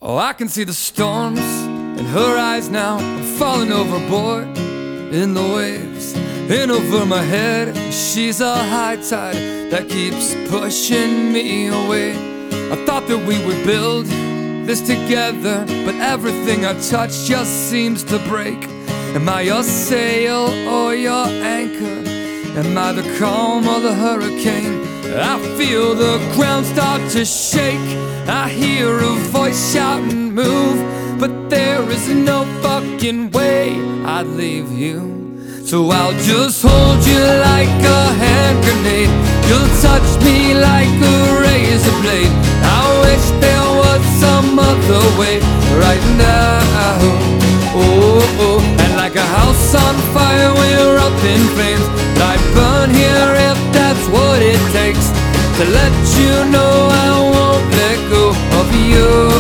Oh, I can see the storms in her eyes now. I'm falling overboard in the waves. In over my head, she's a high tide that keeps pushing me away. I thought that we would build this together, but everything I touch just seems to break. Am I your sail or your anchor? Am I the calm or the hurricane? I feel the ground start to shake. I hear a voice shout and move, but there is no fucking way I'd leave you. So I'll just hold you like a hand grenade. You'll touch me like a razor blade. I wish there was some other way right now. Oh, oh. And like a house on fire, we're up in flames. I'd burn here if that's what it takes to let you know I won't let go of you.